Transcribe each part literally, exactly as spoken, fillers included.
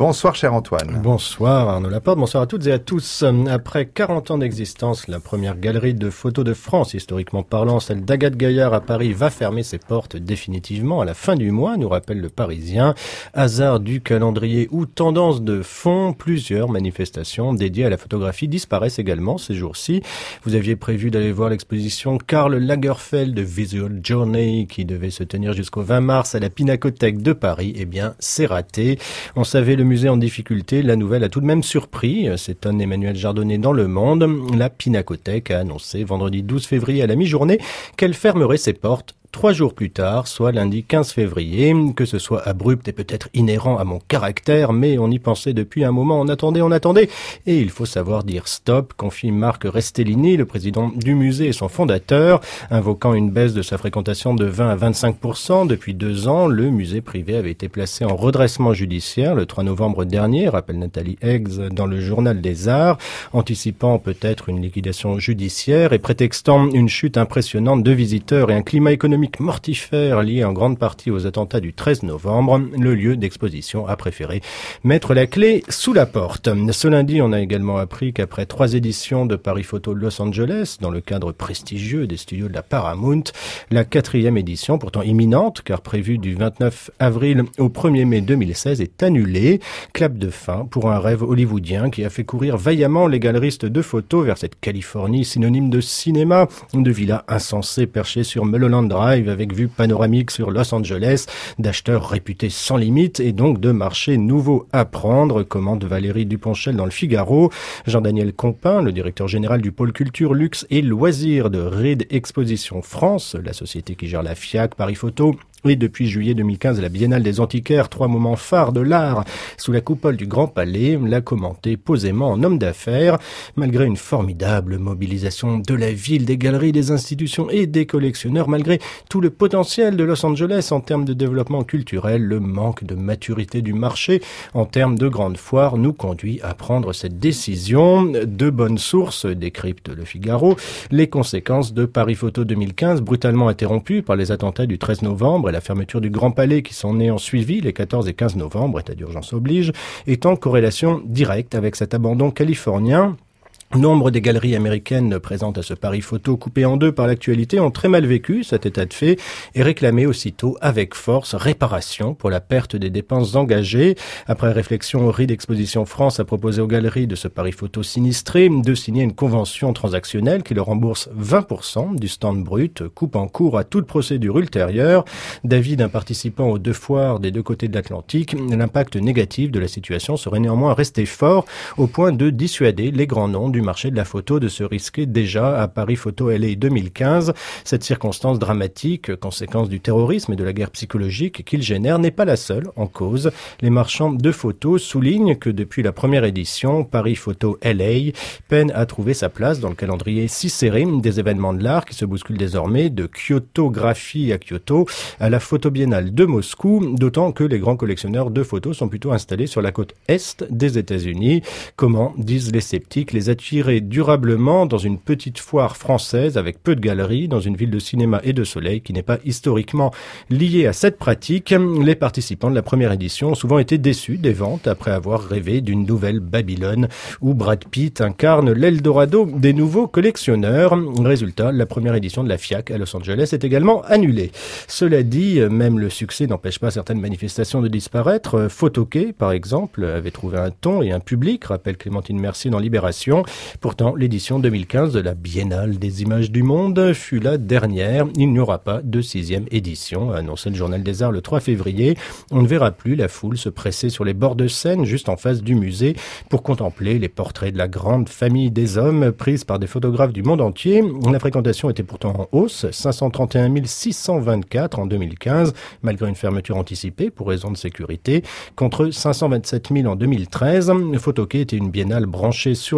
Bonsoir cher Antoine. Bonsoir Arnaud Laporte, bonsoir à toutes et à tous. Après quarante ans d'existence, la première galerie de photos de France, historiquement parlant, celle d'Agathe Gaillard à Paris, va fermer ses portes définitivement à la fin du mois, nous rappelle le Parisien. Hasard du calendrier ou tendance de fond, plusieurs manifestations dédiées à la photographie disparaissent également ces jours-ci. Vous aviez prévu d'aller voir l'exposition Karl Lagerfeld de Visual Journey qui devait se tenir jusqu'au vingt mars à la Pinacothèque de Paris. Eh bien, c'est raté. On savait le musée en difficulté, la nouvelle a tout de même surpris, s'étonne Emmanuel Jardonnet dans Le Monde. La Pinacothèque a annoncé vendredi douze février à la mi-journée qu'elle fermerait ses portes trois jours plus tard, soit lundi quinze février, que ce soit abrupt et peut-être inhérent à mon caractère, mais on y pensait depuis un moment, on attendait, on attendait, et il faut savoir dire stop, confie Marc Restellini, le président du musée et son fondateur, invoquant une baisse de sa fréquentation de vingt à vingt-cinq pour cent depuis deux ans. Le musée privé avait été placé en redressement judiciaire le trois novembre dernier, rappelle Nathalie Eggs dans le Journal des Arts, anticipant peut-être une liquidation judiciaire et prétextant une chute impressionnante de visiteurs et un climat économique mortifère lié en grande partie aux attentats du treize novembre, le lieu d'exposition a préféré mettre la clé sous la porte. Ce lundi, on a également appris qu'après trois éditions de Paris Photo Los Angeles, dans le cadre prestigieux des studios de la Paramount, la quatrième édition, pourtant imminente, car prévue du vingt-neuf avril au premier mai deux mille seize, est annulée. Clap de fin pour un rêve hollywoodien qui a fait courir vaillamment les galeristes de photos vers cette Californie synonyme de cinéma, de villas insensées perchées sur Mulholland Drive, avec vue panoramique sur Los Angeles, d'acheteurs réputés sans limite et donc de marchés nouveaux à prendre, commente Valérie Duponchel dans le Figaro. Jean-Daniel Compin, le directeur général du pôle culture, luxe et loisirs de Reed Exposition France, la société qui gère la FIAC, Paris Photo, et depuis juillet deux mille quinze, la Biennale des Antiquaires, trois moments phares de l'art sous la coupole du Grand Palais, l'a commenté posément en homme d'affaires. Malgré une formidable mobilisation de la ville, des galeries, des institutions et des collectionneurs, malgré tout le potentiel de Los Angeles en termes de développement culturel, le manque de maturité du marché en termes de grandes foires nous conduit à prendre cette décision. De bonnes sources, décrypte le Figaro, les conséquences de Paris Photo deux mille quinze, brutalement interrompues par les attentats du treize novembre et la fermeture du Grand Palais qui s'en est en suivi les quatorze et quinze novembre, état d'urgence oblige, est en corrélation directe avec cet abandon californien. Nombre des galeries américaines présentes à ce Paris Photo coupé en deux par l'actualité ont très mal vécu cet état de fait et réclamé aussitôt avec force réparation pour la perte des dépenses engagées. Après réflexion, Reed Exposition France a proposé aux galeries de ce Paris Photo sinistré de signer une convention transactionnelle qui leur rembourse vingt pour cent du stand brut, coupe en cours à toute procédure ultérieure. D'avis d'un participant aux deux foires des deux côtés de l'Atlantique, l'impact négatif de la situation serait néanmoins resté fort au point de dissuader les grands noms du marché de la photo de se risquer déjà à Paris Photo L A deux mille quinze. Cette circonstance dramatique, conséquence du terrorisme et de la guerre psychologique qu'il génère, n'est pas la seule en cause. Les marchands de photos soulignent que depuis la première édition, Paris Photo L A peine à trouver sa place dans le calendrier si serré des événements de l'art qui se bousculent désormais de Kyotographie à Kyoto à la Photo Biennale de Moscou, d'autant que les grands collectionneurs de photos sont plutôt installés sur la côte est des États-Unis. Comment, disent les sceptiques, les attirer durablement dans une petite foire française avec peu de galeries, dans une ville de cinéma et de soleil qui n'est pas historiquement liée à cette pratique? Les participants de la première édition ont souvent été déçus des ventes après avoir rêvé d'une nouvelle Babylone où Brad Pitt incarne l'Eldorado des nouveaux collectionneurs. Résultat, la première édition de la FIAC à Los Angeles est également annulée. Cela dit, même le succès n'empêche pas certaines manifestations de disparaître. Photoquai, par exemple, avait trouvé un ton et un public, rappelle Clémentine Mercier dans Libération. Pourtant, l'édition deux mille quinze de la Biennale des images du monde fut la dernière. Il n'y aura pas de sixième édition, a annoncé le Journal des Arts le trois février. On ne verra plus la foule se presser sur les bords de Seine, juste en face du musée, pour contempler les portraits de la grande famille des hommes prises par des photographes du monde entier. La fréquentation était pourtant en hausse, cinq cent trente et un mille six cent vingt-quatre en deux mille quinze, malgré une fermeture anticipée pour raison de sécurité, contre cinq cent vingt-sept mille en deux mille treize. Photoquai était une biennale branchée sur les autres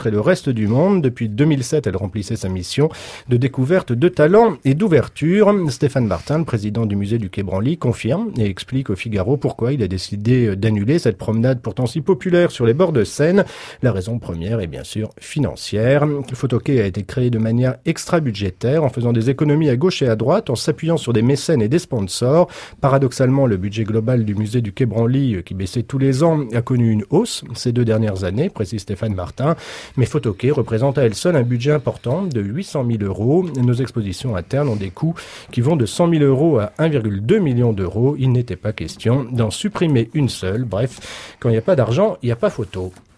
autres et le reste du monde. Depuis deux mille sept, elle remplissait sa mission de découverte de talent et d'ouverture. Stéphane Martin, le président du musée du Quai Branly, confirme et explique au Figaro pourquoi il a décidé d'annuler cette promenade pourtant si populaire sur les bords de Seine. La raison première est bien sûr financière. Photoquai a été créé de manière extra-budgétaire en faisant des économies à gauche et à droite, en s'appuyant sur des mécènes et des sponsors. Paradoxalement, le budget global du musée du Quai Branly, qui baissait tous les ans, a connu une hausse ces deux dernières années, précise Stéphane Martin. Mais Photoquai représente à elle seule un budget important de huit cent mille euros. Nos expositions internes ont des coûts qui vont de cent mille euros à un virgule deux million d'euros. Il n'était pas question d'en supprimer une seule. Bref, quand il n'y a pas d'argent, il n'y a pas photo.